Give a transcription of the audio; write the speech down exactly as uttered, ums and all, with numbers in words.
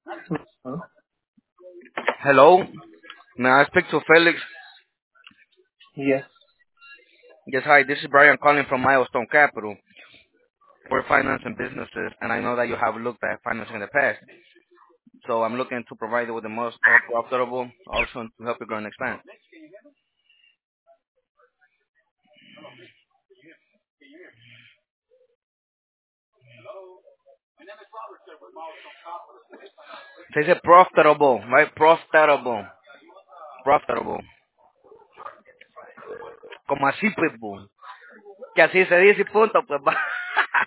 Huh? Hello, may I speak to Felix? Yes. Yes, hi, this is Brian calling from Milestone Capital. We're financing businesses, and I know that you have looked at financing in the past. So I'm looking to provide you with the most uh, profitable option to help you grow and expand. Se dice profitable, right? Profitable, profitable. Como así, pues, boom. Que así se dice y punto, pues, va.